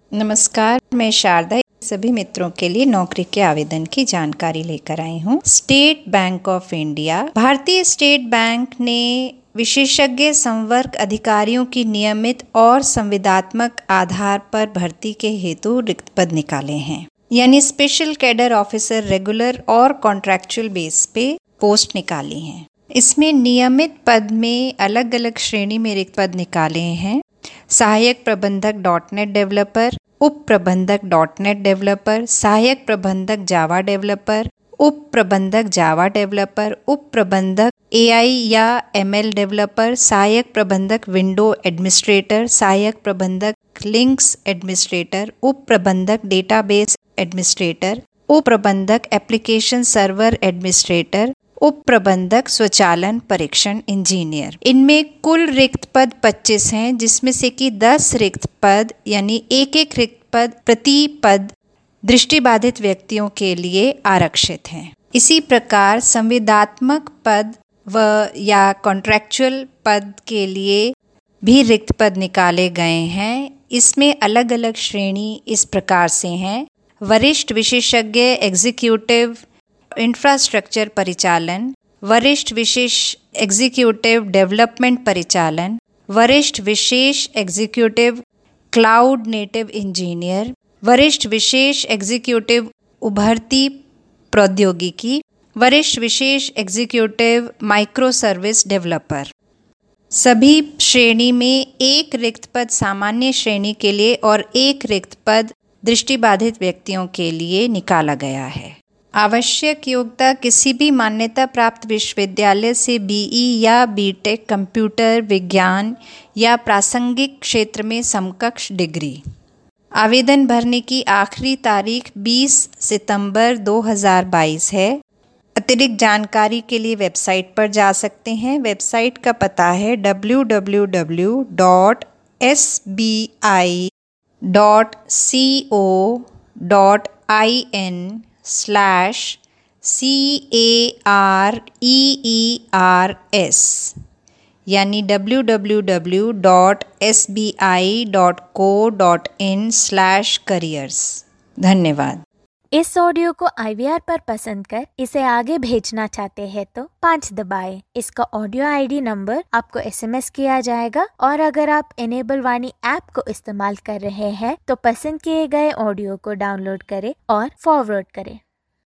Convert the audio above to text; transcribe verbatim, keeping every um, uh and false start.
नमस्कार, मैं शारदा सभी मित्रों के लिए नौकरी के आवेदन की जानकारी लेकर आई हूँ। स्टेट बैंक ऑफ इंडिया, भारतीय स्टेट बैंक ने विशेषज्ञ संवर्ग अधिकारियों की नियमित और संविदात्मक आधार पर भर्ती के हेतु रिक्त पद निकाले हैं, यानी स्पेशल कैडर ऑफिसर रेगुलर और कॉन्ट्रैक्चुअल बेस पे पोस्ट निकाली हैं। इसमें नियमित पद में अलग अलग श्रेणी में रिक्त पद निकाले हैं। सहायक प्रबंधक डॉट नेट डेवलपर, उप प्रबंधक डॉट नेट डेवलपर, सहायक प्रबंधक जावा डेवलपर, उप प्रबंधक जावा डेवलपर, उप प्रबंधक एआई या एमएल डेवलपर, सहायक प्रबंधक विंडो एडमिनिस्ट्रेटर, सहायक प्रबंधक लिंक्स एडमिनिस्ट्रेटर, उप प्रबंधक डेटाबेस एडमिनिस्ट्रेटर, उप प्रबंधक एप्लीकेशन सर्वर एडमिनिस्ट्रेटर, उप प्रबंधक स्वचालन परीक्षण इंजीनियर। इनमें कुल रिक्त पद पच्चीस हैं, जिसमें से कि दस रिक्त पद यानी एक एक रिक्त पद प्रति पद दृष्टिबाधित व्यक्तियों के लिए आरक्षित हैं। इसी प्रकार संविदात्मक पद व या कॉन्ट्रैक्चुअल पद के लिए भी रिक्त पद निकाले गए हैं। इसमें अलग अलग श्रेणी इस प्रकार से हैं: वरिष्ठ विशेषज्ञ एग्जीक्यूटिव इंफ्रास्ट्रक्चर परिचालन, वरिष्ठ विशेष एग्जीक्यूटिव डेवलपमेंट परिचालन, वरिष्ठ विशेष एग्जीक्यूटिव क्लाउड नेटिव इंजीनियर, वरिष्ठ विशेष एग्जीक्यूटिव उभरती प्रौद्योगिकी, वरिष्ठ विशेष एग्जीक्यूटिव माइक्रो सर्विस डेवलपर। सभी श्रेणी में एक रिक्त पद सामान्य श्रेणी के लिए और एक रिक्त पद दृष्टिबाधित व्यक्तियों के लिए निकाला गया है। आवश्यक योग्यता किसी भी मान्यता प्राप्त विश्वविद्यालय से बीई या बीटेक कंप्यूटर विज्ञान या प्रासंगिक क्षेत्र में समकक्ष डिग्री। आवेदन भरने की आखिरी तारीख बीस सितंबर दो हज़ार बाईस है। अतिरिक्त जानकारी के लिए वेबसाइट पर जा सकते हैं। वेबसाइट का पता है W W W dot S B I dot C O dot I N slash C A R E E R S यानी W W W dot S B I dot co dot in slash careers. धन्यवाद। इस audio को आई we are पर पसंद कर इसे आगे भेजना चाहते हैं तो पाँच दबाएं। इसका ऑडियो आईडी नंबर आपको एसएमएस किया जाएगा और अगर आप इनेबल वाणी ऐप को इस्तेमाल कर रहे हैं तो पसंद किए गए ऑडियो को डाउनलोड करें और फॉरवर्ड करें।